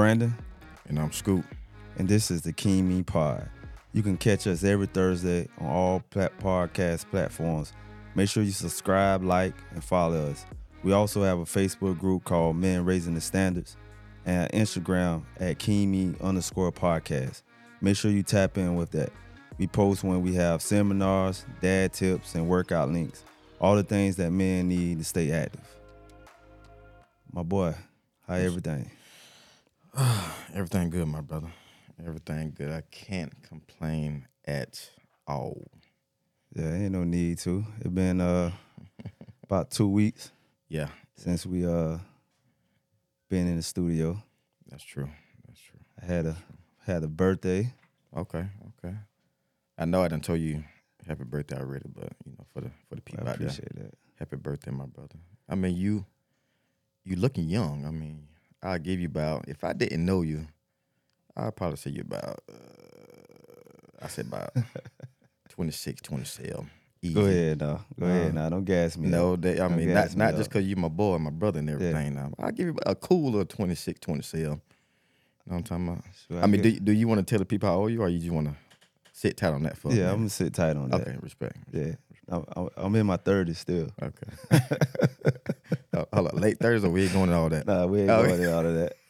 Brandon. And I'm Scoop. And this is the King Me Pod. You can catch us every Thursday on all podcast platforms. Make sure you subscribe, like, and follow us. We also have a Facebook group called Men Raising the Standards and Instagram at KingMe_podcast. Make sure you tap in with that. We post when we have seminars, dad tips, and workout links. All the things that men need to stay active. My boy, how everything? Everything good, my brother. Everything good. I can't complain at all. Yeah, ain't no need to. It been about 2 weeks Yeah, since we been in the studio. that's true. That's true. I had a birthday. Okay. I know I done told you happy birthday already, but for the people I out there, appreciate that. happy birthday, my brother. I mean, you looking young. I mean, I'll give you about, if I didn't know you, I'd probably say you about, I said about 26, 27. Easy. Go ahead now. Don't gas me. No, up. I Don't mean, gas not me just up. because you my boy, my brother and everything. Now, I'll give you a cooler 26, 27. You know what I'm talking about? Sure, I mean, do you want to tell the people how old you are, or you just want to sit tight on that for a Yeah, minute? I'm gonna sit tight on that. Okay, respect. Yeah, I'm in my 30s still. Okay. Hold on, late Thursday, we ain't going to all that. Nah, we ain't going to all of that.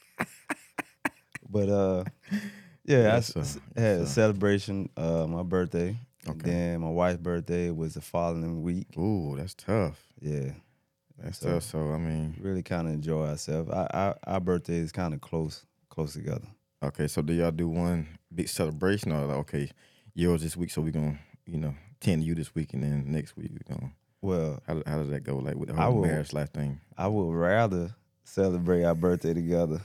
But Yes, sir. I had a Yes, sir. celebration, my birthday. And Okay. then my wife's birthday was the following week. Ooh, that's tough. Yeah. That's So- tough. So, I mean, Really kind of enjoy ourselves. Our birthday is kind of close together. okay, so do y'all do one big celebration, or like, okay, yours this week, so we're going to, tend to you this week, and then next week we're going to, Well, how does that go, like with the I whole will- marriage life thing? I would rather celebrate our birthday together.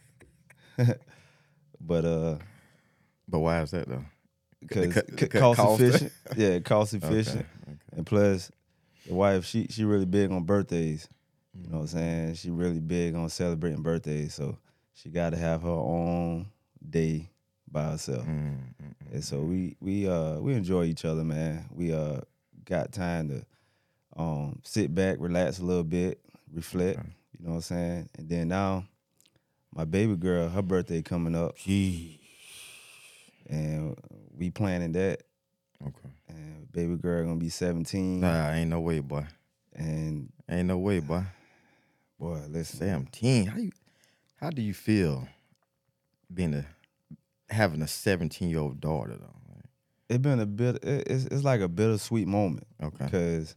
But But why is that, though? because cut cost cost. efficient. Yeah, cost efficient. Okay. And plus, the wife, she really big on birthdays. You know what I'm saying? She really big on celebrating birthdays. So she got to have her own day by herself. And so we enjoy each other, man. We got time to sit back, relax a little bit, reflect. Okay. You know what I'm saying? And then now, my baby girl, her birthday coming up, Gee. and we planning that. Okay. And baby girl gonna be 17. Nah, ain't no way, boy. And Ain't no way, boy. boy, listen, 17. How do you feel having a 17-year-old daughter, though? it's been a bit. It's like a bittersweet moment Okay. because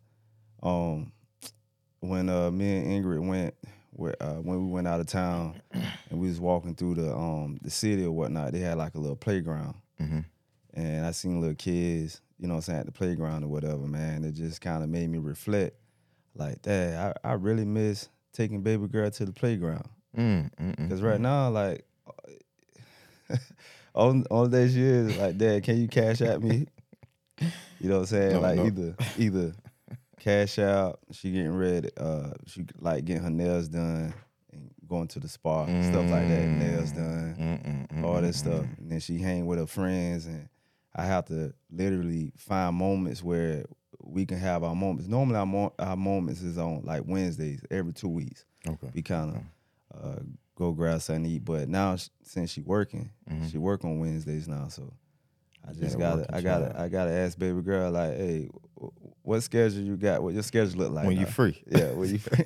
when me and Ingrid went when we went out of town and we was walking through the city or whatnot, they had like a little playground. Mm-hmm. And I seen little kids, you know what I'm saying, at the playground or whatever, man. It just kind of made me reflect, like, Dad, I really miss taking baby girl to the playground. Because right now, like, all day she is, like, Dad, can you cash at me? You know what I'm saying? No, like, no. either cash out, she getting ready, she, like, getting her nails done and going to the spa, stuff like that, nails done, all that stuff. And then she hang with her friends, and I have to literally find moments where we can have our moments. Normally, our moments is on like Wednesdays every 2 weeks. Okay. We kind of go grab something to eat. But now since she working, she work on Wednesdays now. So I just gotta I gotta ask baby girl, like, hey, what schedule you got? What your schedule look like When now? you free. Yeah, when you free.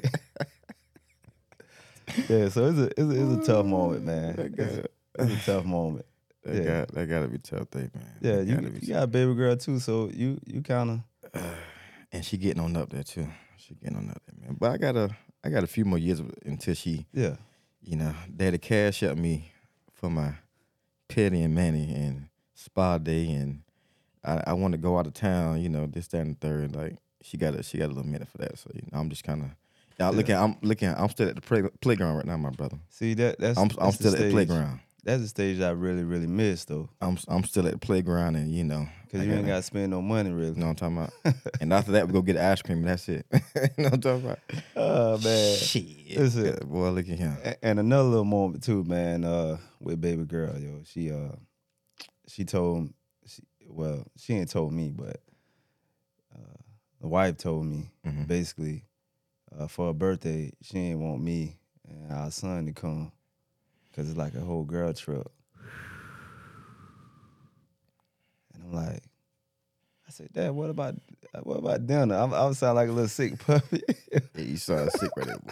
Yeah, so it's a tough moment, man. It's a tough moment. That gotta be a tough thing, man. Yeah, That you gotta be got a baby girl too, so you kind of and she getting on up there too. She getting on up there, man. But I got a few more years until she, yeah. Daddy cash up me for my petty and manny and spa day, and I want to go out of town, this, that, and the third. Like she got a little minute for that. So I'm just kind of, I'm still at the playground right now, my brother. See that's I'm that's still the at the stage. playground. That's the stage I really really miss though, I'm still at the playground, and because you ain't got to spend no money really. You know what I'm talking about? And after that, we go get ice cream, and that's it. You know what I'm talking about? Oh man, Shit. Listen. Yeah, boy, look at him. And another little moment too, man. With baby girl, yo, she told, she ain't told me, but the wife told me basically for her birthday she ain't want me and our son to come because it's like a whole girl trip. And I'm like, I said, Dad, what about dinner? I sound like a little sick puppy. Yeah, you sound sick right there, boy.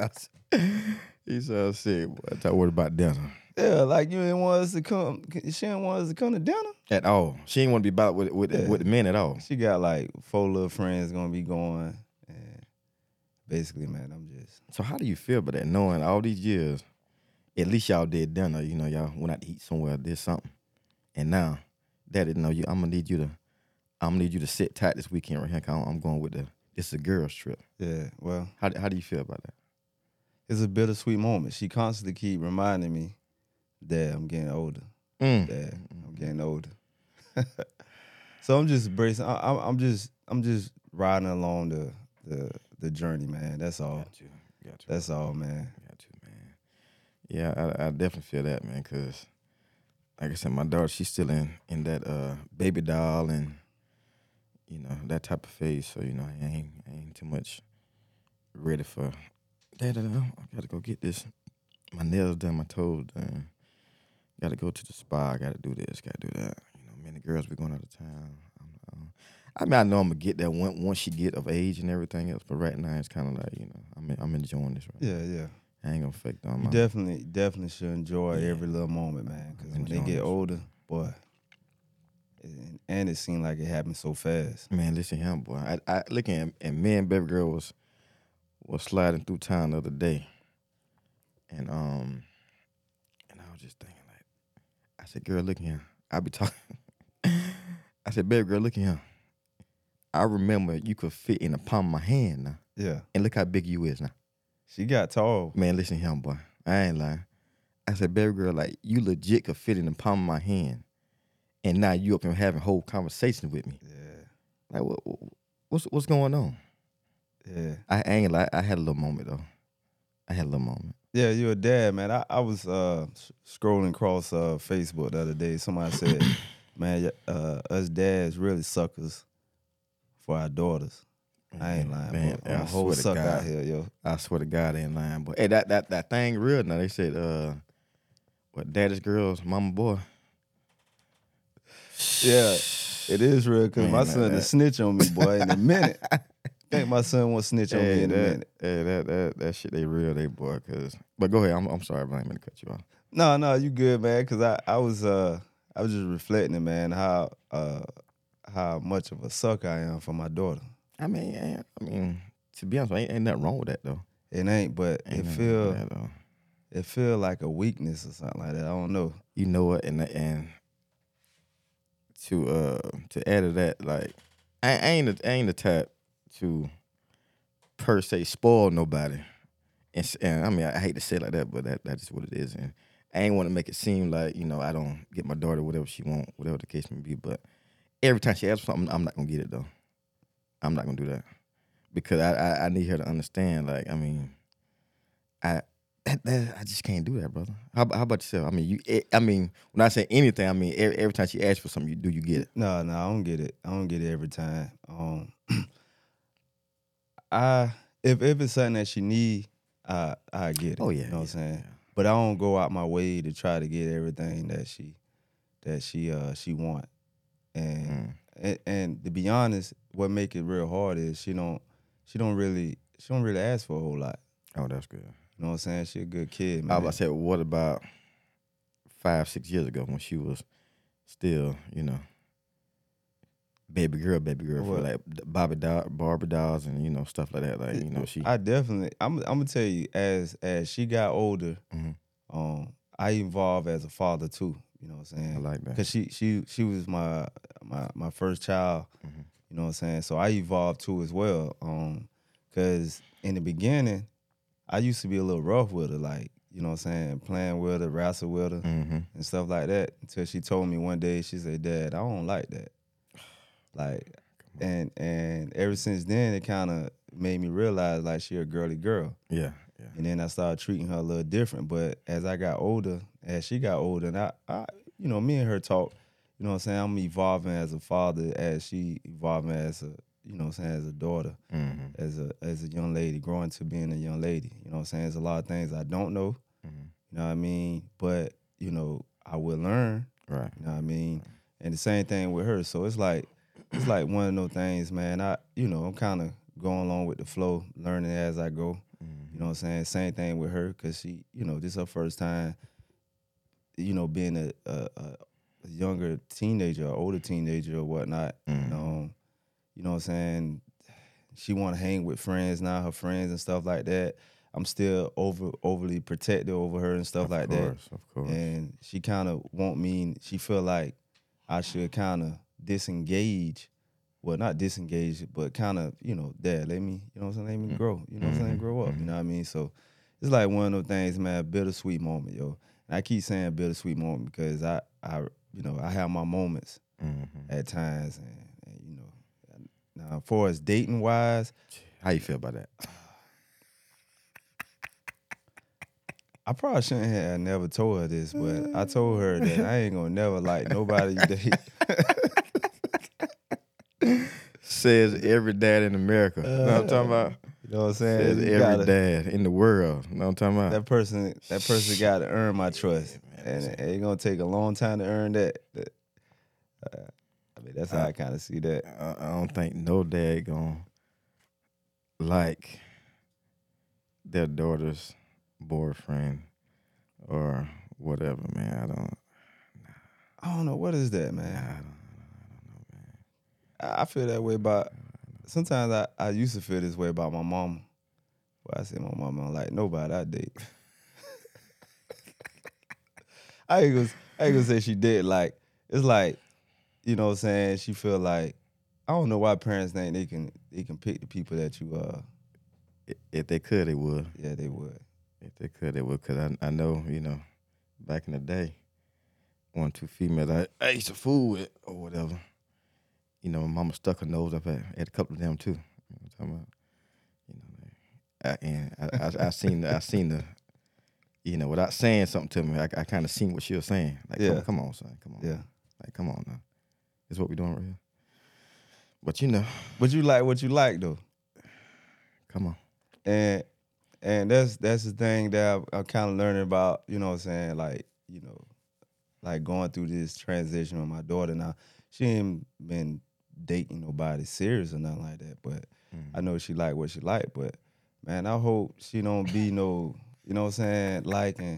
He sounds sick, boy. Talk what about dinner? Yeah, like you didn't want us to come. She didn't want us to come to dinner At all. She ain't want to be about with the men at all. She got like 4 little friends gonna be going, and basically, man, I'm just. So how do you feel about that? Knowing all these years, at least y'all did dinner. You know, y'all went out to eat somewhere, did something, and now, Daddy, I'm gonna need you to sit tight this weekend right here. 'Cause I'm going with this is a girls trip. Yeah, well, How do you feel about that? it's a bittersweet moment. She constantly keep reminding me that I'm getting older. Dad, I'm getting older. So I'm just bracing. I'm just riding along the journey, man. That's all. Got you. That's all, man. Got you, man. Yeah, I definitely feel that, man. Cause like I said, my daughter, she's still in that baby doll and you know that type of phase. So you know, I ain't too much ready for. Dad, I gotta go get this. My nails done, my toes done. Gotta go to the spa. Gotta do this. Gotta do that. You know, me and the girls be going out of town. I mean, I know I'm gonna get that once she get of age and everything else. But right now, it's kind of like you know, I'm enjoying this. Right Yeah. I ain't gonna fake them. You definitely should enjoy every little moment, man. Because when they get older, boy, and it seemed like it happened so fast. Man, listen here, boy. I look at me and baby girl was sliding through town the other day, and I was just thinking like, I said, girl, look here. I be talking. I said, baby girl, look here. I remember you could fit in the palm of my hand now. Yeah. And look how big you is now. She got tall. Man, listen here, boy. I ain't lying. I said, baby girl, like you legit could fit in the palm of my hand, and now you up here having whole conversations with me. Yeah. Like what's going on? Yeah. I ain't lie. I had a little moment though. Yeah, you're a dad, man. I was scrolling across Facebook the other day. Somebody said, man, us dads really suckers for our daughters. I ain't lying, man. I'm a whole sucker out here, yo. I swear to God, I ain't lying, boy. Hey, that thing real now. They said, what daddy's girls, mama boy. Yeah, it is real because my son will snitch on me, boy, in a minute. I think my son won't snitch on me in a minute. Hey, that shit, they real, they boy. But go ahead. I'm sorry, but I ain't meant to cut you off. No, you good, man. Because I was just reflecting, man, how much of a sucker I am for my daughter. I mean, to be honest, ain't nothing wrong with that though. It ain't, but it feel like a weakness or something like that. I don't know. You know what? And to add to that, like I ain't the type to per se spoil nobody. And I mean, I hate to say it like that, but that's just what it is. And I ain't want to make it seem like, you know, I don't get my daughter whatever she want, whatever the case may be. But every time she asks for something, I'm not gonna get it though. I'm not gonna do that because I need her to understand. Like, I mean, I just can't do that, brother. How about yourself? I mean, when I say anything, I mean every time she asks for something, you get it? No, I don't get it. I don't get it every time. If it's something that she need, I get it. Oh yeah, you know what I'm saying. Yeah. But I don't go out my way to try to get everything that she want. And to be honest, what make it real hard is she don't really ask for a whole lot. Oh, that's good. You know what I'm saying? She a good kid, man. I was about to say, what about 5-6 years ago when she was still, you know, baby girl for like Barbie dolls and, you know, stuff like that. Like, you know, I'm gonna tell you, as she got older, I evolved as a father too. You know what I'm saying? I like that. Because she was my first child. You know what I'm saying? So I evolved too as well. Because in the beginning, I used to be a little rough with her, like, you know what I'm saying, playing with her, wrestle with her, and stuff like that. Until she told me one day, she said, "Dad, I don't like that." Like, and ever since then, it kind of made me realize like she a girly girl. Yeah. And then I started treating her a little different. But as I got older, as she got older, and I you know, me and her talk, you know what I'm saying, I'm evolving as a father as she evolving as a, you know what I'm saying, as a daughter, as a young lady, growing to being a young lady. You know what I'm saying? There's a lot of things I don't know. You You know what I mean? But, I will learn. Right. You know what I mean? And the same thing with her. So it's like one of those things, man. I'm kind of going along with the flow, learning as I go. You know what I'm saying? Same thing with her, because she, this is her first time, being a younger teenager, or older teenager or whatnot. You know what I'm saying? She want to hang with friends now, her friends and stuff like that. I'm still overly protective over her and stuff like that. Of course. And she kind of she feel like I should kind of disengage. Well, not disengage, but kind of, Dad, let me grow. You know what I'm saying? Grow up. You know what I mean? So it's like one of those things, man, bittersweet moment, yo. And I keep saying bittersweet moment because I have my moments at times. And now, as far as dating wise, how you feel about that? I probably shouldn't have never told her this, but I told her that I ain't gonna never like nobody you date. Says every dad in America. You know what I'm talking about? You know what I'm saying? Says every dad in the world. You know what I'm talking about? That person got to earn my trust, and it's gonna take a long time to earn that. That's how I kind of see that. I don't think no dad gonna like their daughter's boyfriend or whatever, man. I don't know. What is that, man? I don't know, man. I feel that way about. Sometimes I used to feel this way about my mama. Well, I say my mama don't like nobody I date. I ain't gonna say she did. Like, it's like, you know what I'm saying? She feel like, I don't know why parents think they can pick the people that you If they could, they would. Yeah, they would. If they could, they would. Cause I know, back in the day, 1, 2 females I used to fool with or whatever. My mama stuck her nose up at a couple of them too. You know what I'm talking about? I seen the without saying something to me, I kind of seen what she was saying. Like, Yeah. come on, son, come on. Yeah. Like, come on now. This is what we doing right here. But But you like what you like though. Come on. And that's the thing that I'm kind of learning about, you know what I'm saying? Like, like going through this transition with my daughter now. She ain't been dating nobody serious or nothing like that, but I know she like what she like. But man, I hope she don't be no, you know what I'm saying, liking.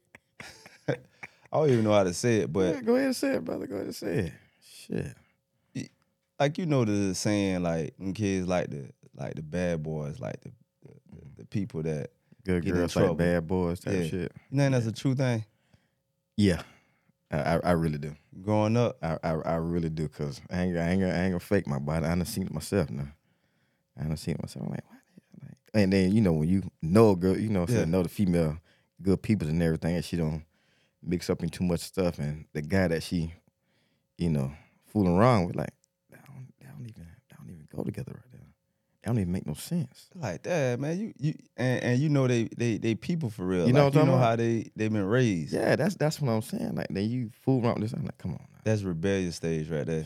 I don't even know how to say it, but yeah, go ahead and say it, brother. Go ahead and say it. Shit. Like, the saying, like, kids like the bad boys, like the people that Good get in girls trouble. like bad boys type Yeah. shit. You think that's a true thing? Yeah. I really do. Growing up, I really do, cause I ain't gonna fake my body. I done seen it myself now. I'm like, what? Like, and then when you know a girl, know the female good people and everything, and she don't mix up in too much stuff, and the guy that she, fooling around with, like, they don't even go together right there. They don't even make no sense. like that, man. You they people for real. You know like, what I'm talking about? how they been raised. Yeah, that's what I'm saying. Like, then you fool around with this. I'm like, come on now. That's rebellious stage right there.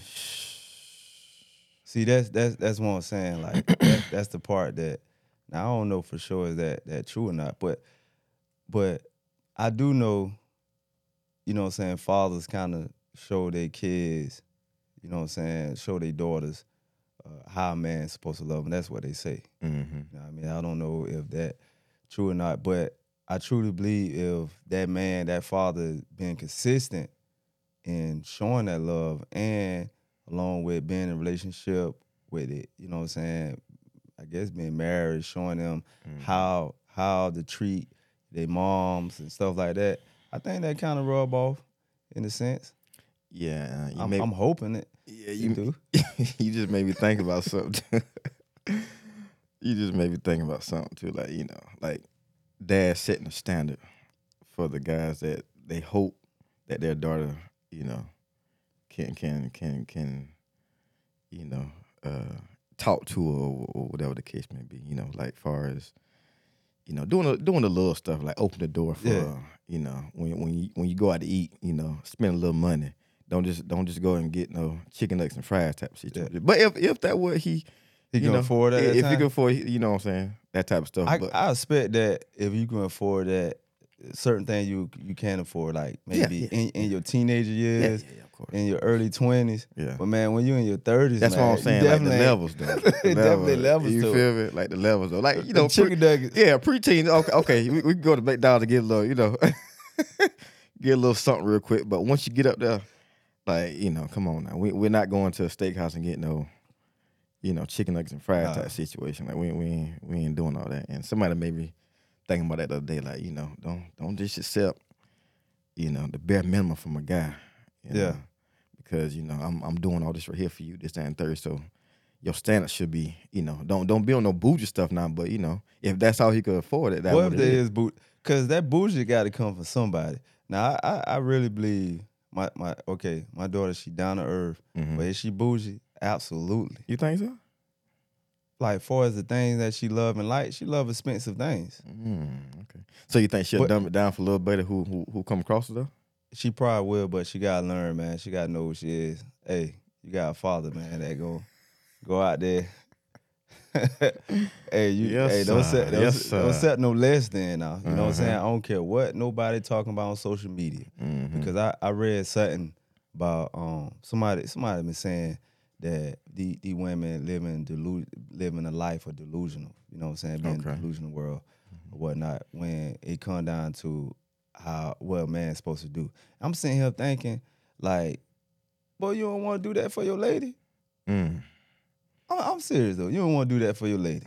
See, that's what I'm saying. Like, that's the part that, now I don't know for sure is that true or not, but I do know, you know what I'm saying, fathers kind of show their kids, you know what I'm saying, show their daughters how a man's supposed to love them. That's what they say. Mm-hmm. You know what I mean? I don't know if that true or not, but I truly believe if that man, that father, been consistent in showing that love, and along with being in a relationship with it, you know what I'm saying, I guess being married, showing them how to treat their moms and stuff like that, I think that kind of rub off in a sense. Yeah, I'm hoping it. Yeah, you do. You just made me think about something. You just made me think about something too, like dad setting a standard for the guys that they hope that their daughter, can talk to or whatever the case may be. Like far as doing the little stuff, like open the door for when you go out to eat, spend a little money. Don't just go and get no chicken nuggets and fries type of situation. Yeah. But if that what he can afford that, if he can afford, you know what I'm saying, that type of stuff. I expect that if you can afford that, certain things you can't afford, like maybe yeah, in your teenager yeah, years, of course. in your early 20s. Yeah. But man, when you're in your 30s, That's man, what I'm saying. you Like the definitely levels, though. The it definitely level, levels you to feel it. me? Like the levels, though. Like, you The know, chicken nuggets. yeah, preteen. Okay, we can go to McDonald's and get a little, you know, get a little something real quick. But once you get up there, like, you know, come on now. We're not going to a steakhouse and get no, you know, chicken nuggets and fries Nah. type situation. Like we ain't doing all that. And somebody may be thinking about that the other day, like, you know, don't just accept, you know, the bare minimum from a guy. You Yeah. know? Because, you know, I'm doing all this right here for you, this, that, and third. So your standard should be, you know, don't be on no bougie stuff now. But, you know, if that's how he could afford it, that's What what if it there is. is bougie? Because that bougie got to come from somebody. Now, I really believe my daughter, she down to earth. Mhm. But is she bougie? Absolutely. You think so? Like, far as the things that she love and like, she love expensive things. Okay. So you think she'll But- dumb it down for a little buddy who come across it, though? She probably will, but she got to learn, man. She got to know who she is. Hey, you got a father, man, that go out there. Hey, Yes, don't sir. Yes, don't sir. set no less than now. You know what I'm saying? Uh-huh. I don't care what nobody talking about on social media. Mhm. Because I read something about somebody been saying that the women living a life of delusional. You know what I'm saying? Being in Okay. a delusional world or whatnot. When it come down to what a man's supposed to do, I'm sitting here thinking like, boy, you don't want to do that for your lady. Mm. I'm serious though. You don't want to do that for your lady.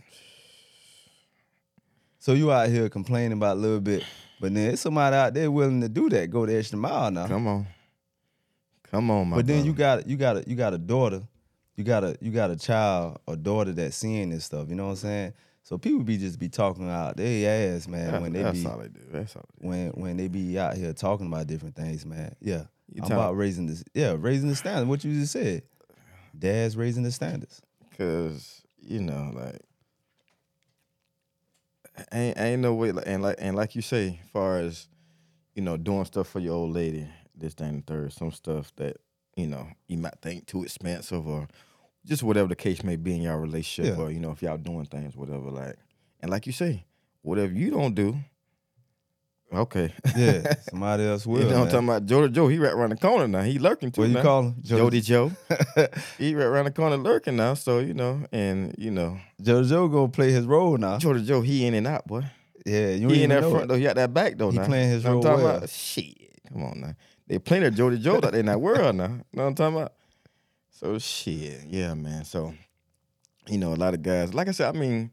So you out here complaining about a little bit, but then there's somebody out there willing to do that, go the extra mile now. Come on, my But then brother. you got a daughter, you got a child or daughter that's seeing this stuff. You know what I'm saying? So people be talking out their ass, man, when they That's be all they do. That's all they do. when they be out here talking about different things, man. Yeah, You I'm about raising the standard. What you just said, dad's raising the standards. Cause, you know, like ain't no way, and like you say, far as, you know, doing stuff for your old lady, this, that, and the third, some stuff that, you know, you might think too expensive or just whatever the case may be in your relationship, Yeah. or, you know, if y'all doing things, whatever, like, and like you say, whatever you don't do, okay. Yeah, somebody else will. You know what I'm man. talking about? Jody Joe, he right around the corner now. He lurking too What you now. call him? Jody Joe. He right around the corner lurking now. So, you know, and, you know, JoJo gonna play his role now. Jody Joe, he in and out, boy. Yeah, you He ain't in that know front it. though. He got that back though. He now. playing his Know what role I'm talking well. about? Shit, come on now. They playing that Jody Joe out there in that world now. Know what I'm talking about? So shit, yeah, man. So, you know, a lot of guys. Like I said, I mean,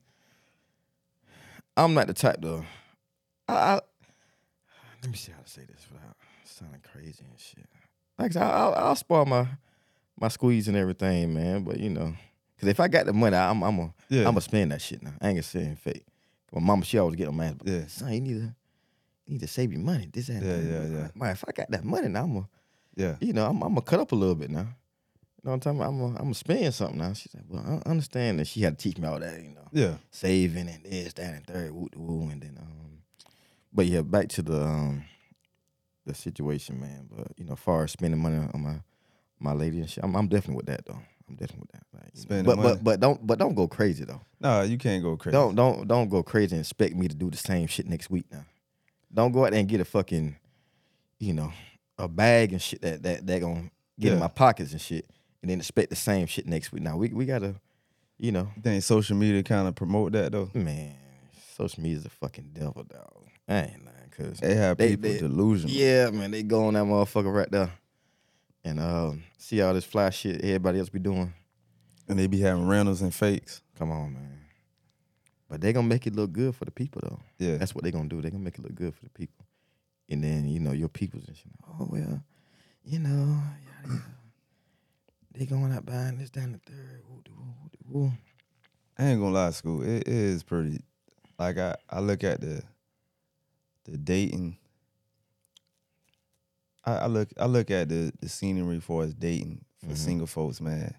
I'm not the type to. I let me see how to say this without sounding crazy and shit. Like I said, I'll spoil my squeeze and everything, man. But you know, because if I got the money, I'm gonna spend that shit now. I ain't gonna say it fake. My mama, she always get on my ass. Yeah. Son, you need to save your money. This and that. Yeah. Man, if I got that money now, Yeah. you know, I'm gonna cut up a little bit now. You know what I'm talking about? I'm gonna spend something now. She said, well, I understand that she had to teach me all that, you know. Yeah. Saving and this, that, and third, woo, and then but yeah, back to the situation, man. But you know, as far as spending money on my lady and shit, I'm definitely with that though. I'm definitely with that. Like, Spending money. but don't go crazy though. No, you can't go crazy. Don't go crazy and expect me to do the same shit next week now. Don't go out there and get a fucking, you know, a bag and shit that gonna get in my pockets and shit, and then expect the same shit next week. Now we gotta, you know. You think social media kind of promote that though? Man, social media is a fucking devil, dog. I ain't lying, cause They have people delusional. Yeah, man, they go on that motherfucker right there, and see all this fly shit everybody else be doing. And they be having rentals and fakes. Come on, man. But they gonna make it look good for the people though. Yeah. That's what they gonna do. They gonna make it look good for the people, and then you know your people's and shit. Oh well, you know, yada. They going out buying this down the third. Woo. I ain't gonna lie, school. It is pretty. Like I look at the dating. I look at the scenery for us dating for single folks, man.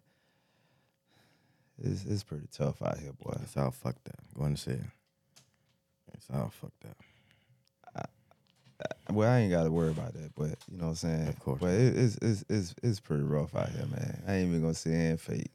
It's pretty tough out here, boy. It's all fucked up. Go ahead and say it. It's all fucked up. Well, I ain't got to worry about that, but you know what I'm saying. Of course. But it's pretty rough out here, man. I ain't even gonna say it ain't fake.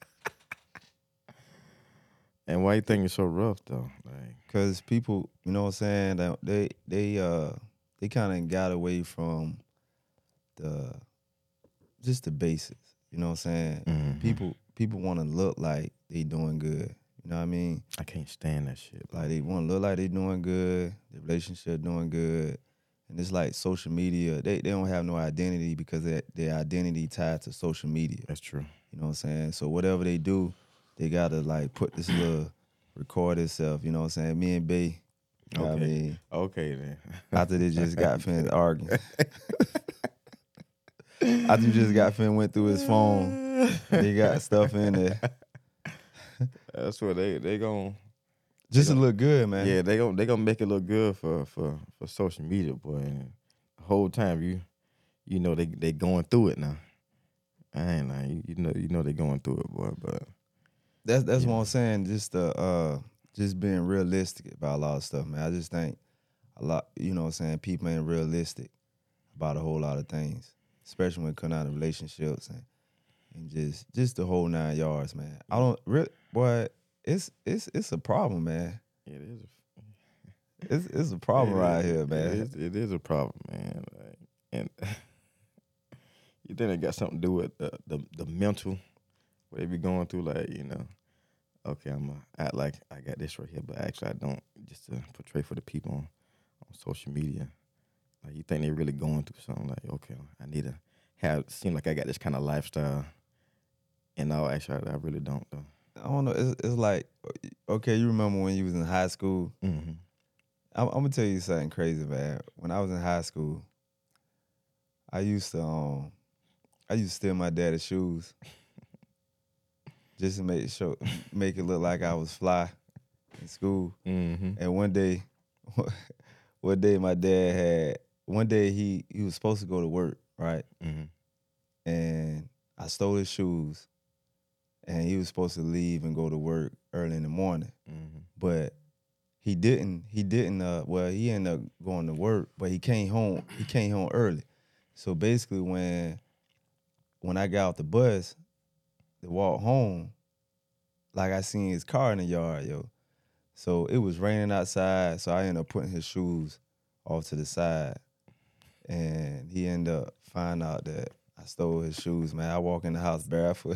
And why you think it's so rough though? Like, Cause people, you know what I'm saying, they they kind of got away from the just the basics. You know what I'm saying? People want to look like they doing good. You know what I mean? I can't stand that shit. Bro. Like they want to look like they doing good, the relationship doing good, and it's like social media. They don't have no identity because their identity tied to social media. That's true. You know what I'm saying? So whatever they do, they gotta like put this little record itself. You know what I'm saying? Me and Bay. You know what I mean? Okay then. After they just got finished arguing. After you just got finished, went through his phone, they got stuff in there. That's what they gon' Just to look good, man. Yeah, they gonna make it look good for social media, boy. And the whole time you know they going through it now. I ain't lying. You know they going through it, boy. But That's what I'm saying. Just being realistic about a lot of stuff, man. I just think a lot, you know what I'm saying, people ain't realistic about a whole lot of things, especially when it comes out of relationships and just the whole 9 yards, man. I don't really, boy. It's a problem, man. it is. It's a problem right here, man. It is a problem, man. Like, and you think it got something to do with the mental, what they be going through, like, you know, okay, I'm going to act like I got this right here, but actually I don't, just to portray for the people on social media. Like, you think they really going through something, like, okay, I need to seem like I got this kind of lifestyle, and no, actually I really don't, though. I don't know. It's like, okay, you remember when you was in high school? Mm-hmm. I'm gonna tell you something crazy, man. When I was in high school, I used to steal my daddy's shoes just to make it look like I was fly in school. Mm-hmm. And one day my dad he was supposed to go to work, right? Mm-hmm. And I stole his shoes, and he was supposed to leave and go to work early in the morning, but he didn't. Well, he ended up going to work, but he came home early. So basically, when I got off the bus to walk home, like I seen his car in the yard, yo. So it was raining outside, so I ended up putting his shoes off to the side, and he ended up finding out that I stole his shoes, man. I walk in the house barefoot.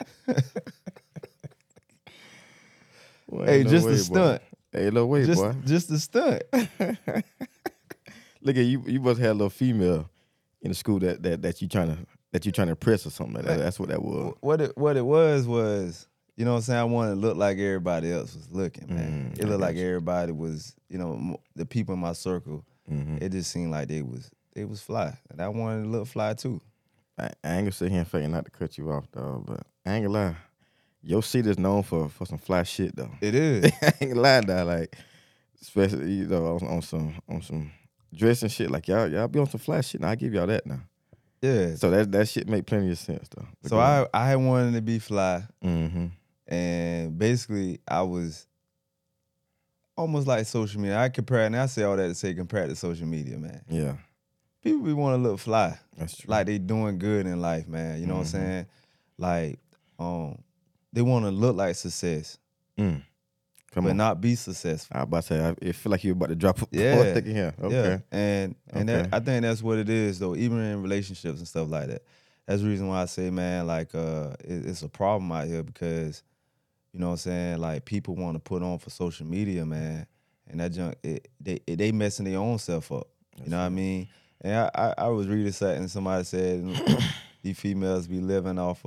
Well, hey, no just way, a stunt. Boy. Hey, no way, boy. Just a stunt. Look at you. You must have a little female in the school that you trying to impress or something like that. That's what that was. What it was, you know what I'm saying? I wanted to look like everybody else was looking, man. It looked like everybody was, you know, the people in my circle. It just seemed like they was fly, and I wanted to look fly too. I ain't gonna sit here and fake not to cut you off, dog, but I ain't gonna lie. Your city is known for some fly shit, though. It is. I ain't gonna lie, dog. Like, especially, you know, on some dressing shit. Like, y'all be on some fly shit. Now I give y'all that now. Yeah. So that shit make plenty of sense, though. But so I wanted to be fly, and basically I was almost like social media. I say all that to say compare to social media, man. Yeah. People be want to look fly. That's true. Like they doing good in life, man. You know what I'm saying? Like, they want to look like success, but not be successful. I was about to say, I feel like you about to drop a yeah. here. Okay. Yeah. And that, I think that's what it is, though, even in relationships and stuff like that. That's the reason why I say, man, like, it's a problem out here because, you know what I'm saying, like, people want to put on for social media, man, and that junk, they messing their own self up. You know what I mean? And I was reading something, somebody said these females be living off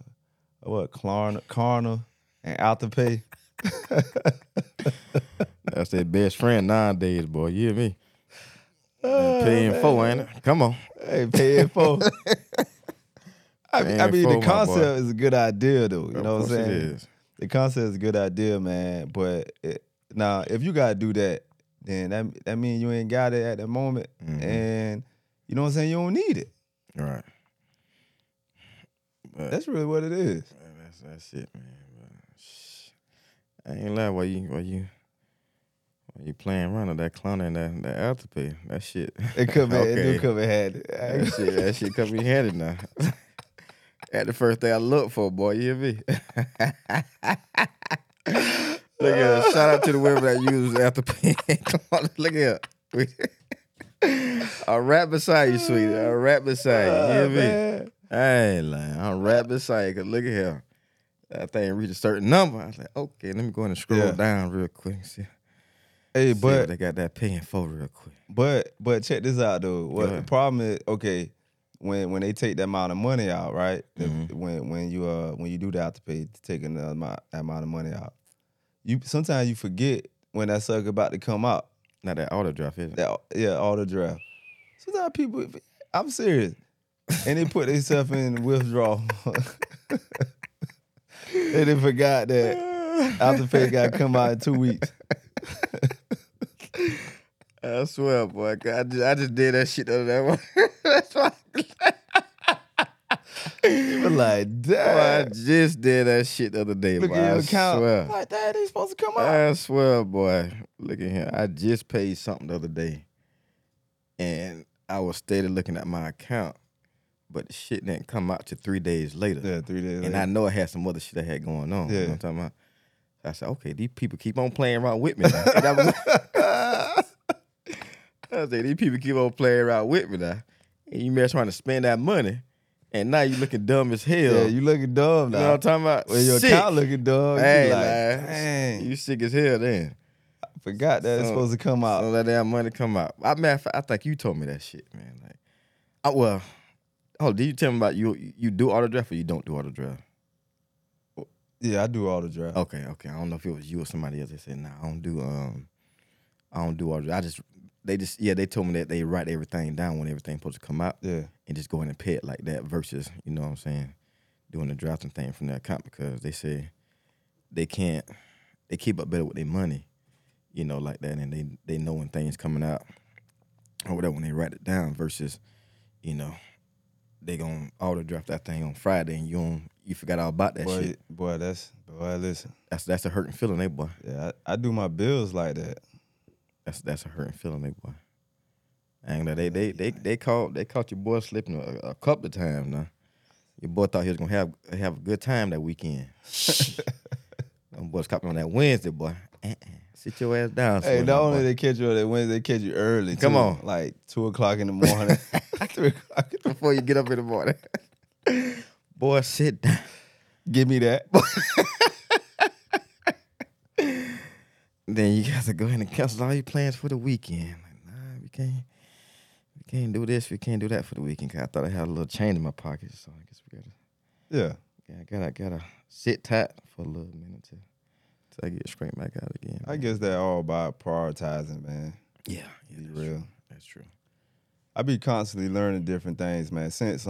Klarna and Afterpay. That's their best friend nowadays, boy. You hear me? Paying for, ain't it? Come on. Hey, paying for. I mean, the concept is a good idea, though. You know what I'm saying? It is. The concept is a good idea, man. But now, if you gotta do that, then that means you ain't got it at the moment, and you know what I'm saying. You don't need it. Right. But that's really what it is. That's it, man. But, I ain't lie. Why you playing around with that clown and that Afterpay? That shit. It could be. Okay. It could be handy. That shit could be handy now. That's the first thing I look for, boy. You hear me? Look at shout out to the women that use Afterpay. Look at I'm right beside you, sweetie. I'm right beside you. You hear me? Man. I ain't lying. I'm right beside you. Cause look at here. That thing reached a certain number. I was like, okay, let me go in and scroll Yeah. down real quick and see Hey, what but they got that paying for real quick. but check this out though. What the ahead. problem is? Okay, when they take that amount of money out, right? Mhm. When you do the afterpay, taking that amount of money out, sometimes you forget when that sucker about to come out. Not that auto draft, is it? Yeah, auto draft. Sometimes people, I'm serious, and they put themselves in withdrawal. And they forgot that afterpay got to come out in 2 weeks. I swear, boy. I just did that shit the other day. That's why. You were like, Boy, I damn. just did that shit the other day, Look boy. at your I account. swear. Like, that ain't supposed to come out. I swear, boy. Look at him. I just paid something the other day, and I was steady looking at my account, but the shit didn't come out till 3 days later. Yeah, 3 days And later. I know I had some other shit I had going on. Yeah. You know what I'm talking about? So I said, okay, these people keep on playing around with me now. And I said, these people keep on playing around with me now. And you man trying to spend that money, and now you looking dumb as hell. Yeah, you looking dumb now. You know what I'm talking about? When your Sick. account looking dumb, you Hey, be like, man. dang. You sick as hell then. Forgot that it's supposed to come out. So let that money come out. I think you told me that shit, man. Did you tell me about you do auto draft or you don't do auto draft? Yeah, I do auto draft. Okay. I don't know if it was you or somebody else that said, nah, I don't do auto draft. They told me that they write everything down when everything's supposed to come out. Yeah. And just go in and pay it like that versus, you know what I'm saying, doing the drafting thing from their account because they say they keep up better with their money, you know, like that, and they know when things coming out or whatever when they write it down versus, you know, they gonna auto draft that thing on Friday and you forgot all about that shit. Boy, listen. That's a hurting feeling, they boy. Yeah, I do my bills like that. That's a hurting feeling, they boy. And they caught your boy slipping a couple of times now. Your boy thought he was gonna have a good time that weekend. Them boys caught me on that Wednesday, boy. Sit your ass down. Hey, son, not my only boy. they catch you on that Wednesday, they catch you early. Come too. on. Like 2 o'clock in the morning, 3 o'clock. Before you get up in the morning. Boy, sit down. Give me that. Then you got to go ahead and cancel all your plans for the weekend. Like, nah, we can't do this, we can't do that for the weekend. 'Cause I thought I had a little change in my pocket, so I guess we gotta. Yeah. I gotta sit tight for a little minute till I get straight back out again. I guess that all about prioritizing, man. Yeah, Be that's real. True. That's true. I be constantly learning different things, man. Since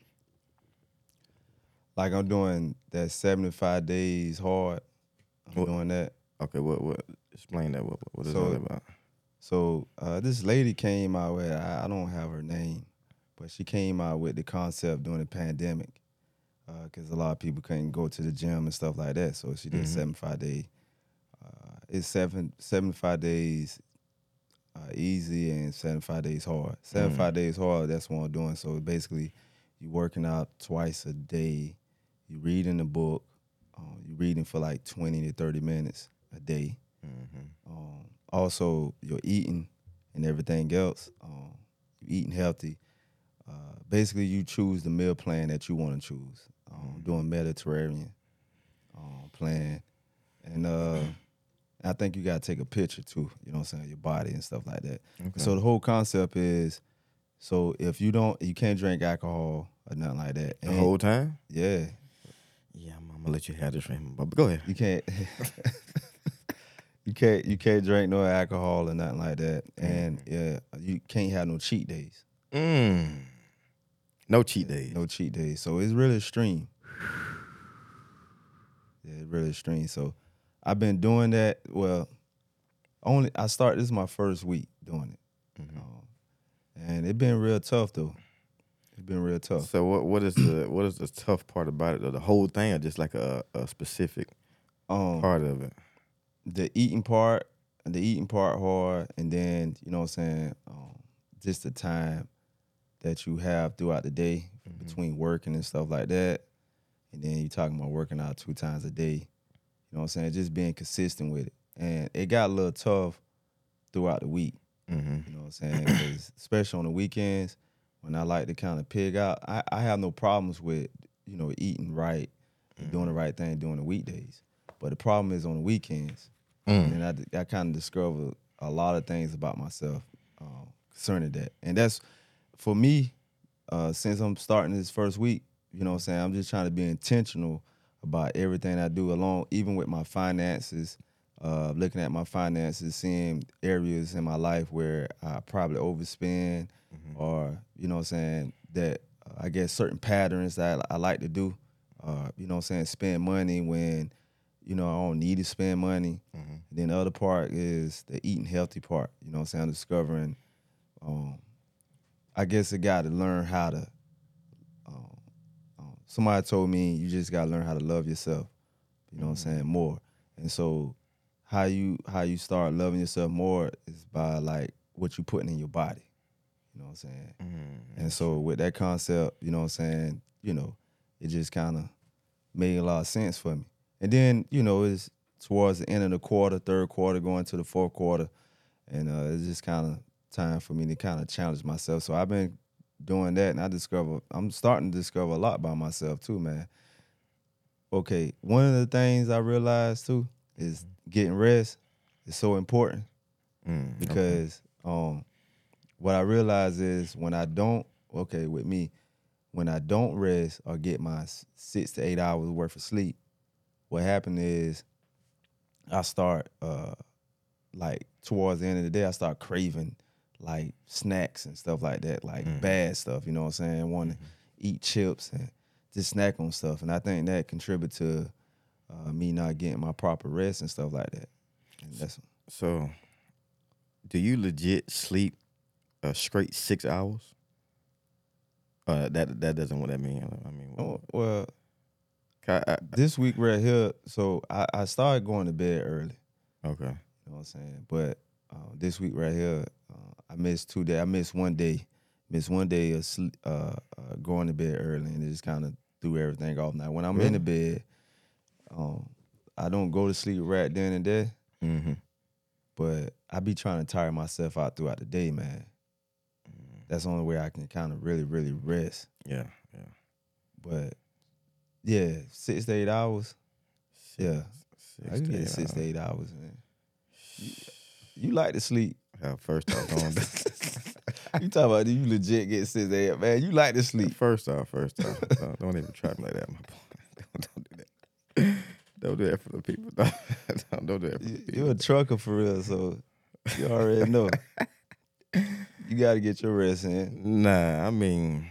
like I'm doing that 75 days hard. I'm doing that. Okay, what? Explain that. What is So- that about? So this lady came out with, I don't have her name, but she came out with the concept during the pandemic because a lot of people couldn't go to the gym and stuff like that. So she did 75 days. It's 75 days easy and 75 days hard. 75 days hard, that's what I'm doing. So basically, you're working out twice a day. You're reading a book. You're reading for like 20 to 30 minutes a day. Also, you're eating and everything else. You're eating healthy. Basically, you choose the meal plan that you want to choose. Doing Mediterranean plan. And I think you got to take a picture too, you know what I'm saying, your body and stuff like that. Okay. So the whole concept is, so if you can't drink alcohol or nothing like that. The whole time? Yeah. Yeah, I'm gonna let you have this, but go ahead. You can't you can't drink no alcohol or nothing like that. And you can't have no cheat days. No cheat days. No cheat days. So it's really extreme. Yeah, it's really extreme. So I've been doing that. Well, this is my first week doing it. And it's been real tough though. It's been real tough. So what is the tough part about it? Or the whole thing, or just like a specific part of it? The eating part hard, and then, you know what I'm saying, just the time that you have throughout the day between working and stuff like that. And then you're talking about working out 2 times a day. You know what I'm saying? Just being consistent with it. And it got a little tough throughout the week. Mm-hmm. You know what I'm saying? 'Cause especially on the weekends when I like to kind of pig out, I have no problems with, eating right and doing the right thing during the weekdays. But the problem is on the weekends. And Mm. then I kind of discovered a lot of things about myself concerning that. And that's, for me, since I'm starting this first week, you know what I'm saying, I'm just trying to be intentional about everything I do along, even with my finances, looking at my finances, seeing areas in my life where I probably overspend or, you know what I'm saying, that I guess certain patterns that I like to do, you know what I'm saying, spend money when, I don't need to spend money. Mm-hmm. Then the other part is the eating healthy part, you know what I'm saying, I'm discovering, I guess I got to learn how to, somebody told me you just gotta learn how to love yourself, you know what I'm saying, more. And so how you start loving yourself more is by like what you putting in your body. You know what I'm saying? Mm-hmm. And so with that concept, you know what I'm saying, it just kinda made a lot of sense for me. And then, it's towards the end of the quarter, third quarter, going to the fourth quarter, and it's just kinda time for me to kind of challenge myself. So I've been doing that, and I'm starting to discover a lot about myself too, man. Okay, one of the things I realized too is getting rest is so important Okay. because what I realize is with me, when I don't rest or get my 6 to 8 hours worth of sleep, what happened is I start like towards the end of the day, I start craving like snacks and stuff like that, like bad stuff, you know what I'm saying? Want to eat chips and just snack on stuff. And I think that contribute to me not getting my proper rest and stuff like that. And that's So, do you legit sleep a straight 6 hours? That doesn't what that mean. I mean, well, I, this week right here, so I started going to bed early, okay. you know what I'm saying? But this week right here, I missed 2 days. I missed one day. Missed one day of sleep, going to bed early, and it just kind of threw everything off. Now, when I'm in the bed, I don't go to sleep right then and there, Mm-hmm. but I be trying to tire myself out throughout the day, man. That's the only way I can kind of really, really rest. Yeah, yeah. But yeah, 6 to 8 hours. Yeah, I Six can to get eight 6 to 8 hours, man. You like to sleep. First off, don't You talking about you legit get 6 to 8, man. You like to sleep. first off, don't even try me like that, my boy. Don't do that. Don't do that for the people. Don't do that for the people. You're a trucker for real, so you already know. You got to get your rest in. Nah, I mean,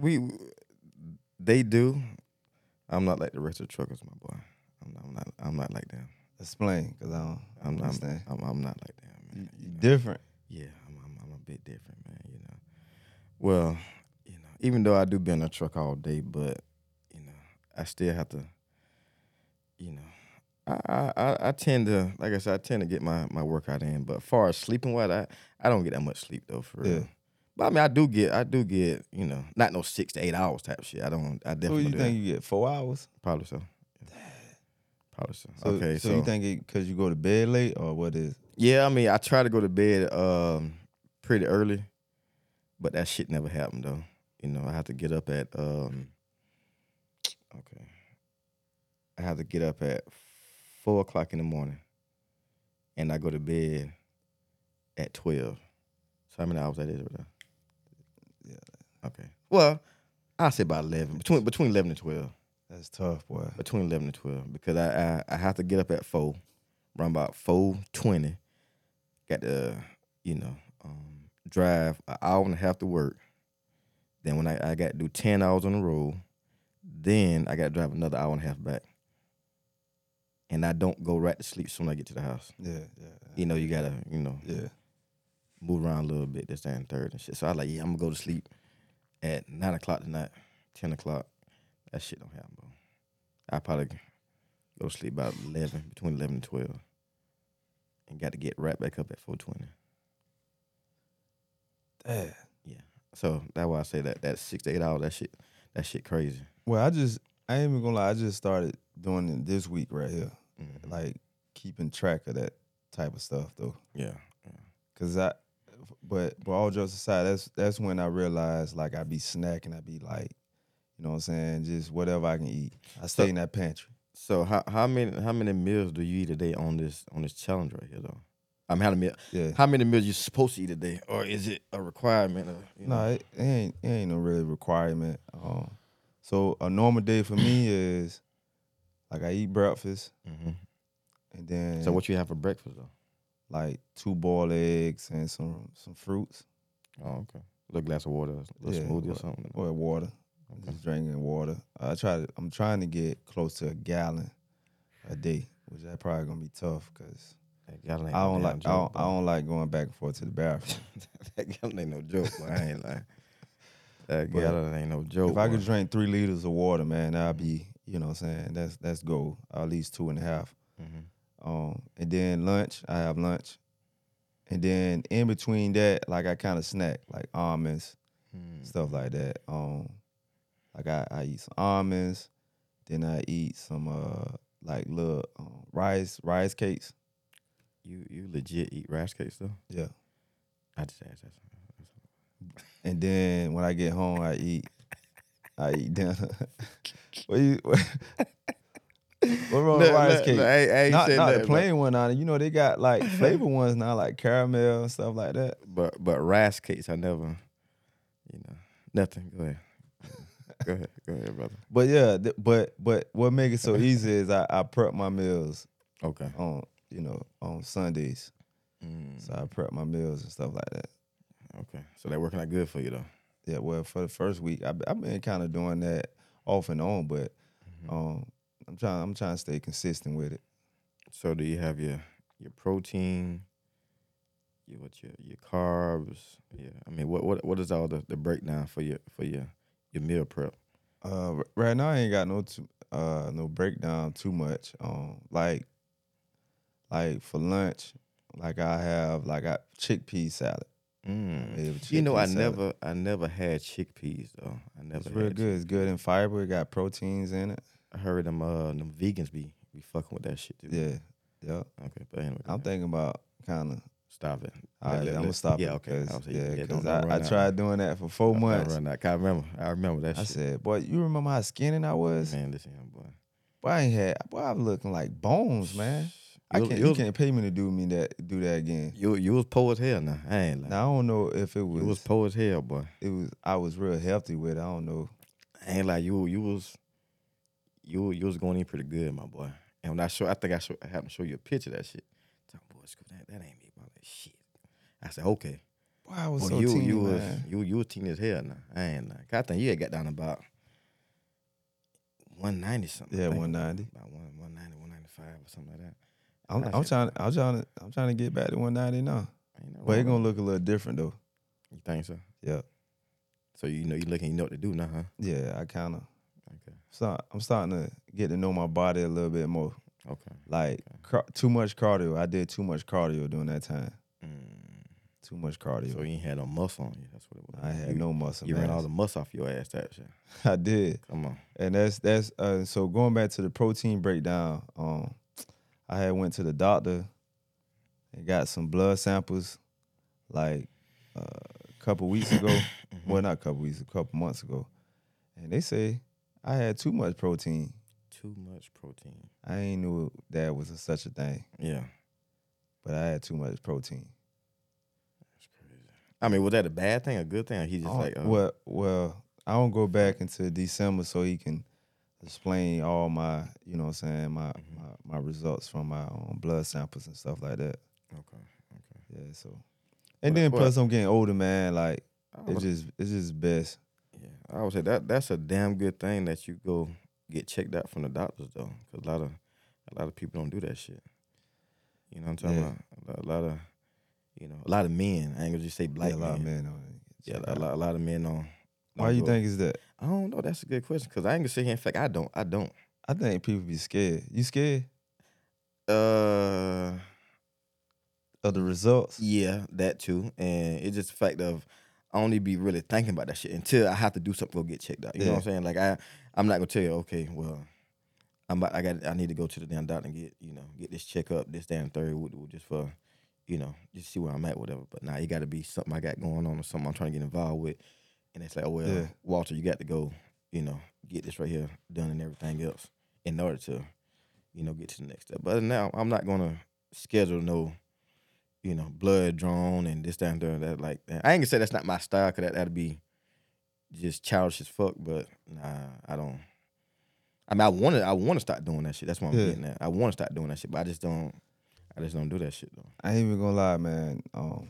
they do. I'm not like the rest of the truckers, my boy. I'm not like them. Explain, cause I don't I'm understand. I'm not like them, man. You different. Yeah, I'm a bit different, man. Well, even though I do be in a truck all day, but I still have to, you know, I tend to, like I said, I tend to get my workout in. But as far as sleeping, I don't get that much sleep though, for real. Yeah. But I mean, I do get, not no 6 to 8 hours type shit. I So definitely you do think that. you get 4 hours? Probably so. Probably so. So, Okay, so you think it because you go to bed late or what is? yeah, I mean, I try to go to bed pretty early, but that shit never happened though. I have to get up at okay. I have to get up at 4 o'clock in the morning, and I go to bed at 12. So how many hours that is right there? Yeah, Okay. Well, I'll say about 11. Between 11 and 12. that's tough, boy. Between 11 and 12, because I have to get up at 4, around about 4:20. Got to drive an hour and a half to work. Then when I got to do 10 hours on the road, then I got to drive another hour and a half back. And I don't go right to sleep soon as I get to the house. Yeah. You gotta, Yeah. move around a little bit, this, that, and third and shit. So I was like, yeah, I'm gonna go to sleep at 9 o'clock tonight, 10 o'clock. That shit don't happen, bro. I probably go to sleep about 11, between 11 and 12. And got to get right back up at 4:20. Damn. Yeah. So that's why I say that 6 to 8 hours, that shit crazy. Well, I ain't even gonna lie. I just started doing it this week right here, Mm-hmm. like keeping track of that type of stuff though. Yeah. Cause but all jokes aside, that's when I realized like I be snacking. I be like, you know what I'm saying, just whatever I can eat. I stay So in that pantry. so how many meals do you eat a day on this challenge right here though? I mean, Yeah. how many meals you supposed to eat a day, or is it a requirement? No, it ain't no really requirement. So a normal day for me is like I eat breakfast Hmm. and then So what you have for breakfast though? like 2 boiled eggs and some fruits. Oh, okay. A little glass of water, a little Yeah, smoothie or something. or water. Okay. Just drinking water. I'm trying to get close to a gallon a day, which that probably gonna be tough because That gallon ain't no damn joke, I don't like going back and forth to the bathroom. That gallon ain't no joke, boy. I ain't lying. That But gallon ain't no joke, if I boy. could drink 3 liters of water, man, that'd be, you know what I'm saying, that's gold. At least 2.5. And then lunch, I have lunch. And then in between that, like I kind of snack, like almonds, stuff like that. Like I eat some almonds, then I eat some like little rice cakes. You legit eat rice cakes though? Yeah. I just asked that. And then when I get home, I eat dinner. What wrong with rice cake? I ain't Not said the nothing, plain one on it. You know they got like flavor ones now, like caramel and stuff like that. but rice cakes, I never, nothing. Go ahead. Go ahead, brother. But yeah, but what make it so easy is I prep my meals Okay. on Sundays. So I prep my meals and stuff like that. Okay. So that working out good for you though. Yeah, well, for the first week, I've been kind of doing that off and on, but I'm trying to stay consistent with it. So do you have your protein, your carbs? Yeah. I mean, what is all the breakdown for your meal prep? Right now, I ain't got no breakdown too much. Like for lunch, like I have chickpea salad. I made a chickpea salad. I never had chickpeas though. I never It's had real good. It's chickpeas. good in fiber. It got proteins in it. I heard them vegans be fucking with that shit too. Yeah, yeah. Okay, but anyway, I'm thinking about kind of. stop it. I'm gonna stop yeah, it. okay. Because Don't run I out. tried doing that for 4 months. Don't run out. I remember that I shit. said, boy, you remember how skinny I was? Man, listen here, boy. Boy, I was looking like bones, man. You can't pay me to do that again. You was poor as hell now. I ain't like. Now I don't know if it was. You was poor as hell, boy. I was real healthy with it. I don't know. I ain't like you was going in pretty good, my boy. And when I think I had to show you a picture of that shit. Talking, boy, that ain't me. I'm like, shit. I said, okay. Boy, I was Boy, so teeny, man. you was teeny as hell now. I ain't like. I think you had got down about 190 something. Yeah, 190. About 190, 195 or something like that. I'm trying to get back to 190 now. But it's gonna look a little different though. You think so? Yeah. So you know what to do now, huh? Yeah, I kind of. Okay. I'm starting to get to know my body a little bit more. Okay. Like too much cardio. I did too much cardio during that time. Too much cardio. So you ain't had no muscle on you. That's what it was. I had no muscle. You ran all the muscle off your ass, that shit. I did. Come on. And that's so going back to the protein breakdown. I had went to the doctor and got some blood samples like a couple weeks ago. Well, not a couple weeks, a couple months ago. And they say I had too much protein. Too much protein. I ain't knew that was such a thing. Yeah. But I had too much protein. That's crazy. I mean, was that a bad thing, a good thing? Or he just Well, I don't go back into December so he can explain all my, you know what I'm saying, my results from my blood samples and stuff like that. Okay. Yeah, so. And then plus I'm getting older, man, like it's just best. Yeah, I would say that's a damn good thing that you go get checked out from the doctors though, because a lot of people don't do that shit. You know what I'm talking about? A lot of men. I ain't gonna just say black men. A lot of men don't. Yeah, a lot of men don't. Why you think is that? I don't know. That's a good question because I ain't gonna sit here. In fact, I don't. I think people be scared. You scared? Of the results? Yeah, that too. And it's just the fact of I only be really thinking about that shit until I have to do something to go get checked out. You know what I'm saying? Like I'm not gonna tell you, okay, well, I need to go to the damn doctor and get this checkup, this, that, and third, just for, just see where I'm at, whatever. But now it got to be something I got going on or something I'm trying to get involved with. And it's like, oh, well, Yeah. Walter, you got to go, get this right here done and everything else in order to, get to the next step. But now I'm not going to schedule no, blood drawn and this, that, and that like that. I ain't gonna say that's not my style, because that'd be just childish as fuck. But nah, I don't. I mean, I want to start doing that shit. That's what I'm getting at. I want to start doing that shit, but I just don't do that shit though. I ain't even gonna lie, man.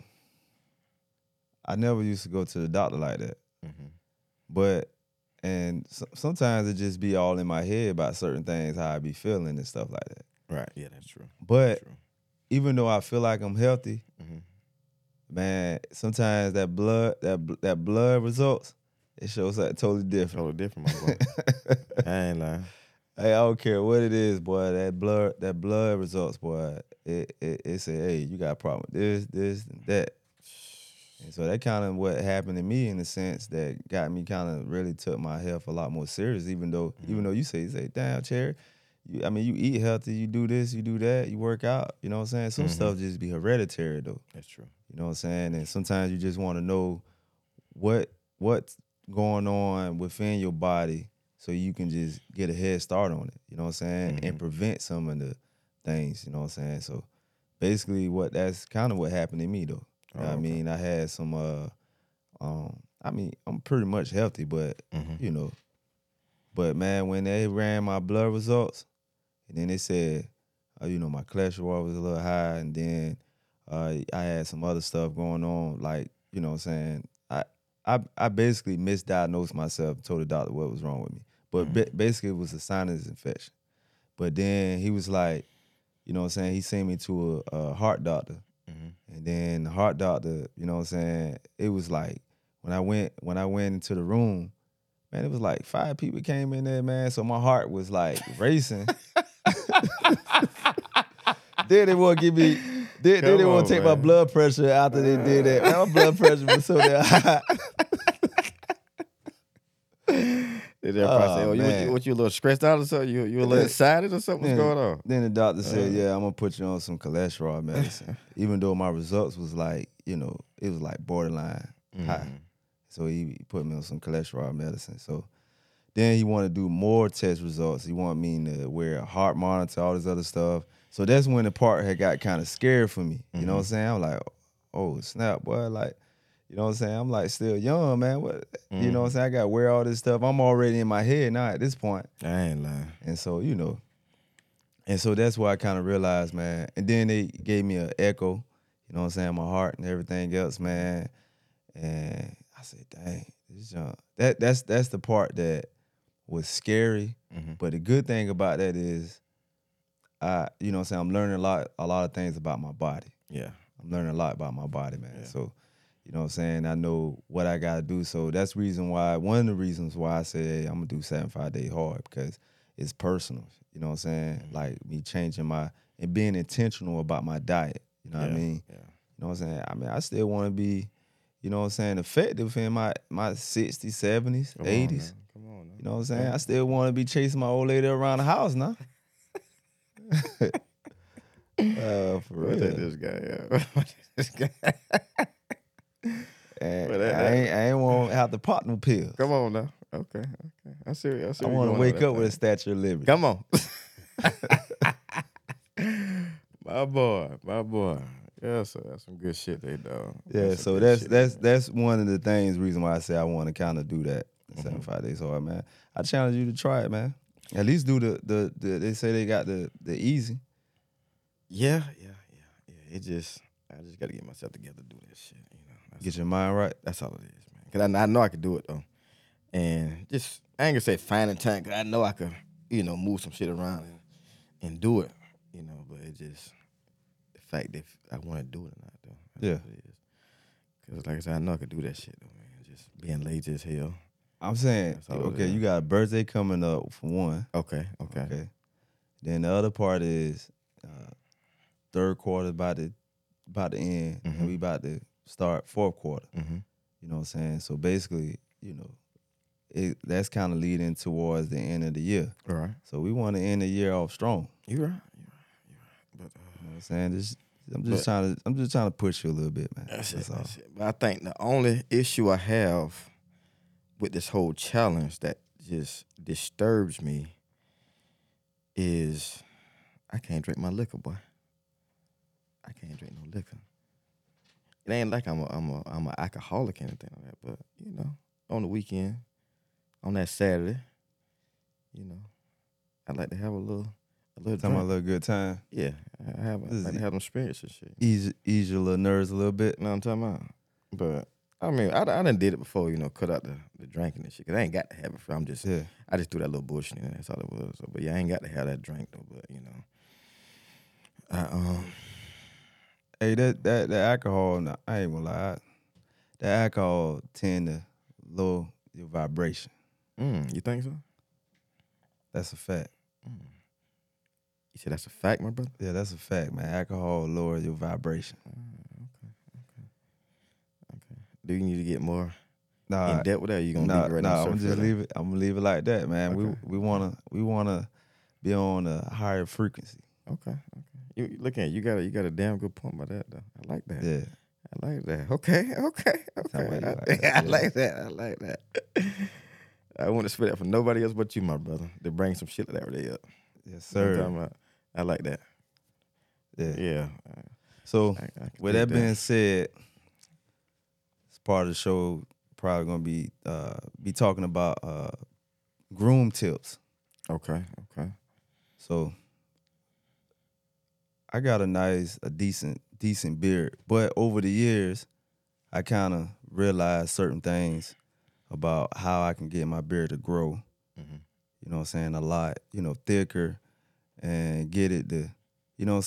I never used to go to the doctor like that. But sometimes it just be all in my head about certain things, how I be feeling and stuff like that. Right. Yeah, that's true. But even though I feel like I'm healthy, man, sometimes that blood results, it shows something totally different. Totally different, my boy. I ain't lying. Hey, I don't care what it is, boy. That blood results, boy. It say, hey, you got a problem with this, and that. And so that kind of what happened to me, in the sense that got me kind of really took my health a lot more serious. Even though you say, damn, Cherry, you eat healthy, you do this, you do that, you work out. You know what I'm saying? Some stuff just be hereditary though. That's true. You know what I'm saying? And sometimes you just want to know what's going on within your body, so you can just get a head start on it. You know what I'm saying? And prevent some of the things. You know what I'm saying? So basically, that's kind of what happened to me though. I mean, I had some. I'm pretty much healthy, but but man, when they ran my blood results, and then they said, my cholesterol was a little high, and then I had some other stuff going on, like, you know what I'm saying. I basically misdiagnosed myself, told the doctor what was wrong with me, but basically it was a sinus infection. But then he was like, you know what I'm saying, he sent me to a heart doctor. And then the heart doctor, you know what I'm saying, it was like, when I went into the room, man, it was like 5 people came in there, man. So my heart was like racing. Then they want to give me, then they want to take my blood pressure after they did that. Man, my blood pressure was so damn high. Did that probably say, you a little stressed out or something? You a little excited or something? What's going on? Then the doctor said, yeah, I'm going to put you on some cholesterol medicine. Even though my results was like, it was like borderline high. So he put me on some cholesterol medicine. So then he wanted to do more test results. He wanted me to wear a heart monitor, all this other stuff. So that's when the part had got kind of scared for me. You know what I'm saying? I'm like, oh, snap, boy. Like, you know what I'm saying? I'm like still young, man. What you know what I'm saying? I got to wear all this stuff. I'm already in my head now at this point. I ain't lying. And so, and so that's why I kind of realized, man. And then they gave me an echo, you know what I'm saying, my heart and everything else, man. And I said, dang, this young. That's the part that was scary. But the good thing about that is, you know what I'm saying, I'm learning a lot of things about my body. Yeah. I'm learning a lot about my body, man. Yeah. So, you know what I'm saying, I know what I got to do. So that's one of the reasons why I say, hey, I'm going to do 75 Days Hard, because it's personal. You know what I'm saying? Like me changing and being intentional about my diet. You know what I mean? Yeah. You know what I'm saying? I mean, I still want to be, you know what I'm saying, effective in my 60s, 70s, 80s. Come on now. You know what I'm saying? I still want to be chasing my old lady around the house now. For real. Look at this guy, yeah. This guy. And I ain't want to have to pop no pills. Come on now. Okay. I see. I want to wake up with a Statue of Liberty. Come on. My boy. Yeah, so that's some good shit they do. Yeah, so that's one of the reason why I say I want to kind of do that 75 Days Hard, man. I challenge you to try it, man. At least do the they say they got the easy. Yeah. I just got to get myself together to do that shit. Get your mind right. That's all it is, man. Because I know I could do it, though. And just, I ain't going to say finding time, because I know I could, move some shit around and do it, but it just, the fact that I want to do it or not, though. That's what it is. Because, like I said, I know I could do that shit, though, man. Just being lazy as hell. I'm saying, okay, you got a birthday coming up for one. Okay. Then the other part is third quarter about to end, and we about to start fourth quarter. You know what I'm saying? So basically, that's kind of leading towards the end of the year. All right. So we want to end the year off strong. You're right. But you know what I'm saying? Just I'm just trying to push you a little bit, man. That's all. That's it. But I think the only issue I have with this whole challenge that just disturbs me is I can't drink my liquor, boy. I can't drink no liquor. It ain't like I'm a alcoholic or anything like that, but you know, on the weekend, on that Saturday, you know, I like to have a little Talking drink. about a little good time. Yeah, I like to have them spirits and shit. Ease your little nerves a little bit. You know what I'm talking about? But I mean, I done did it before, you know, cut out the drinking and shit. Cause I ain't got to have it. I'm just, Yeah. I just do that little bullshit and that's all it was. So, but yeah, I ain't got to have that drink though. But you know, Hey, that alcohol, nah, I ain't gonna lie. That alcohol tend to lower your vibration. You think so? That's a fact. You said that's a fact, my brother? Yeah, that's a fact, man. Alcohol lower your vibration. Okay. Do you need to get more Nah, in depth with that? Or you gonna leave it right now? I'm just leave it. I'm gonna leave it like that, man. Okay. We wanna be on a higher frequency. Okay. You look at it, you got a damn good point by that though. I like that. Yeah. I like that. Okay. How about you like that? I like that. I wouldn't expect that from nobody else but you, my brother, to bring some shit like that right up. Yes, You know what I'm sir. talking about? I like that. Yeah. Yeah. So I can with dig that being said, it's part of the show. Probably gonna be talking about groom tips. Okay. So I got a decent beard, but over the years, I kind of realized certain things about how I can get my beard to grow. Mm-hmm. You know what I'm saying? A lot, you know, thicker, and get it the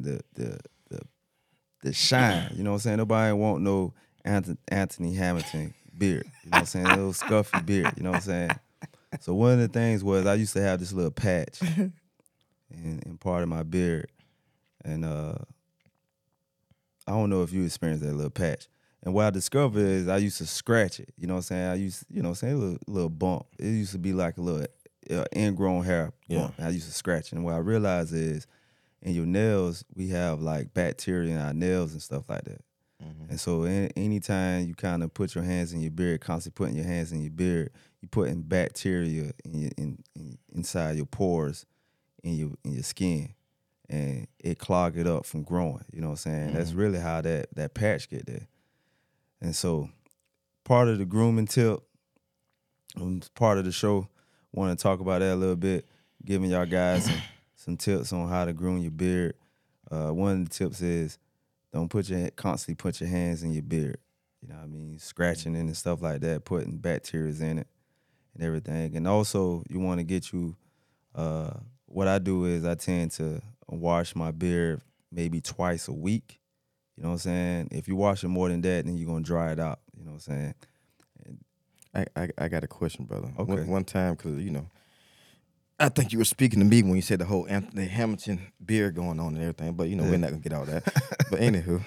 shine. You know what I'm saying? Nobody want no Anthony Hamilton beard. You know what I'm saying? A little scuffy beard. You know what I'm saying? So one of the things was I used to have this little patch in part of my beard, and I don't know if you experienced that little patch. And what I discovered is I used to scratch it. You know what I'm saying? I used, you know what I'm saying, a little bump. It used to be like a little ingrown hair bump. Yeah. I used to scratch it. And what I realized is in your nails, we have like bacteria in our nails and stuff like that. Mm-hmm. And so anytime you kind of put your hands in your beard, constantly putting your hands in your beard, you putting bacteria inside your pores in your skin, and it clog it up from growing. You know what I'm saying? That's really how that patch get there. And so part of the grooming tip, part of the show, want to talk about that a little bit, giving y'all guys some tips on how to groom your beard. One of the tips is don't constantly put your hands in your beard. You know what I mean? Scratching it and stuff like that, putting bacteria in it and everything. And also you want to get you, what I do is I tend to wash my beard maybe twice a week. You know what I'm saying? If you wash it more than that, then you're going to dry it out. You know what I'm saying? I got a question, brother. Okay. One time, because, you know, I think you were speaking to me when you said the whole Anthony Hamilton beard going on and everything, but, you know, we're not going to get all that. But anywho,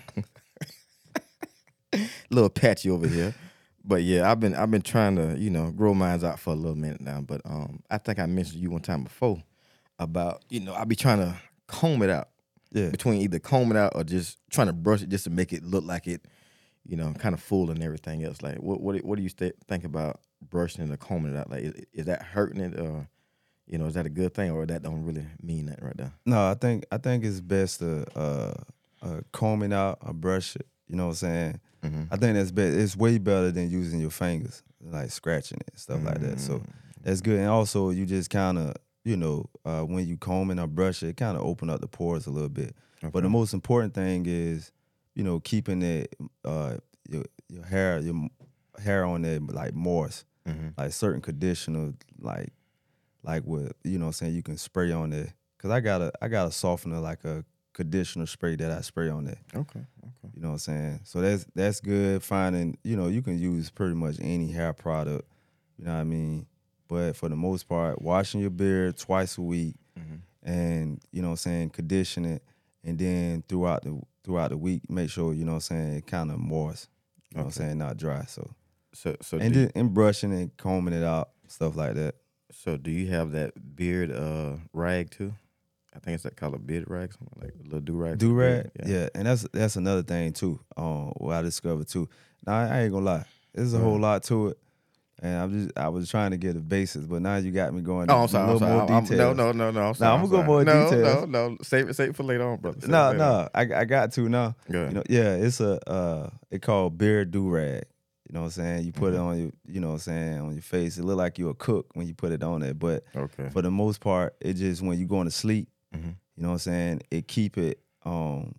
little patchy over here. But, yeah, I've been trying to, you know, grow mine out for a little minute now. But I think I mentioned you one time before about, you know, I be trying to comb it out. Yeah. Between either combing it out or just trying to brush it just to make it look like it, you know, kind of full and everything else. Like, what do you think about brushing it or combing it out? Like, is that hurting it, or, you know, is that a good thing, or that don't really mean that right there? No, I think it's best to comb it out or brush it. You know what I'm saying? Mm-hmm. I think that's better. It's way better than using your fingers, like scratching it and stuff like that. So that's good. And also, you just kind of, you know, when you comb it or brush it kind of open up the pores a little bit. Okay. But the most important thing is, you know, keeping it your hair on there like moist, like certain conditioner, like with, you know what I'm saying, you can spray on there. Cause I got a softener, like a conditioner spray that I spray on there. Okay. You know what I'm saying? So that's good. Finding, you know, you can use pretty much any hair product. You know what I mean? But for the most part, washing your beard twice a week, and, you know what I'm saying, condition it, and then throughout the week, make sure, you know what I'm saying, kind of moist. You know what I'm saying, not dry. So and brushing and combing it out, stuff like that. So do you have that beard rag too? I think it's that called a beard rag, something like a little do rag. Do rag, yeah, and that's another thing too. What I discovered too. Now I ain't gonna lie, there's a whole lot to it, and I was trying to get the basics, but now you got me going. Oh, I'm sorry. A little more details. No. I'm sorry. I'm gonna go more details. No. Save it for later on, brother. No. I got to now. Good. You know, yeah, it's it called beard do rag. You know what I'm saying? You put it on your, you know what I'm saying, on your face. It look like you a cook when you put it on there, but for the most part, it just when you going to sleep. Mm-hmm. You know what I'm saying? It keep it from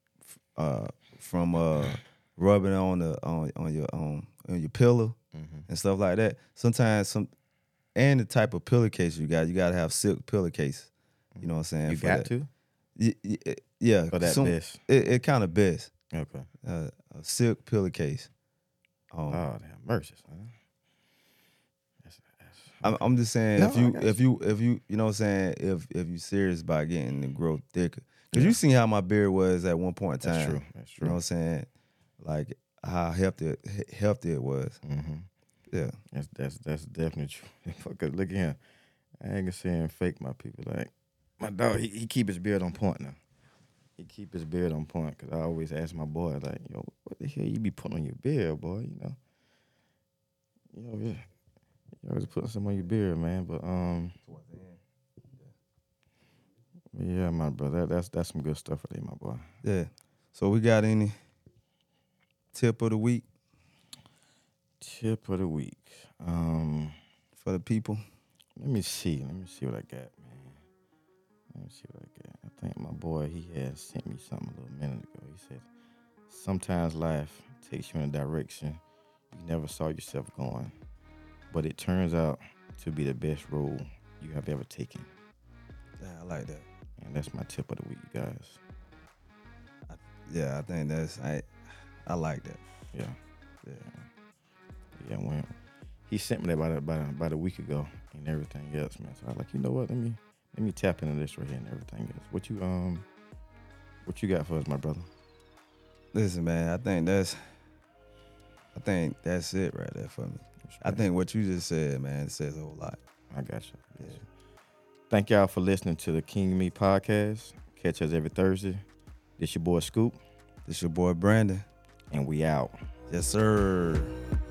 rubbing on your pillow and stuff like that. Sometimes and the type of pillowcase you gotta have silk pillowcase. You know what I'm saying? You got to? Yeah. Or that best? It kind of best. Okay. A silk pillowcase. Oh, damn, mercy, son. I'm just saying, if you you know what I'm saying, if you serious about getting the growth thicker, because you seen how my beard was at one point in time. That's true. You know what I'm saying, like how healthy it was. Mm-hmm. Yeah, that's definitely true. Cause look at him, I ain't gonna say and fake my people. Like my dog, he keep his beard on point now. He keep his beard on point because I always ask my boy like, yo, what the hell you be putting on your beard, boy? Yeah. You always putting some on your beard, man. But yeah, my brother, that's some good stuff right there, my boy. Yeah. So we got any tip of the week? Tip of the week. For the people. Let me see what I got, man. Let me see what I got. I think my boy, he had sent me something a little minute ago. He said, sometimes life takes you in a direction you never saw yourself going, but it turns out to be the best road you have ever taken. Yeah, I like that. And that's my tip of the week, you guys. I think I like that. Yeah. When he sent me that about a week ago and everything else, man. So I was like, you know what? Let me tap into this right here and everything else. What you got for us, my brother? Listen, man, I think that's it right there for me. I think what you just said, man, it says a whole lot. I got you. Yeah. Thank y'all for listening to the King Me podcast. Catch us every Thursday. This your boy Scoop. This your boy Brandon. And we out. Yes, sir.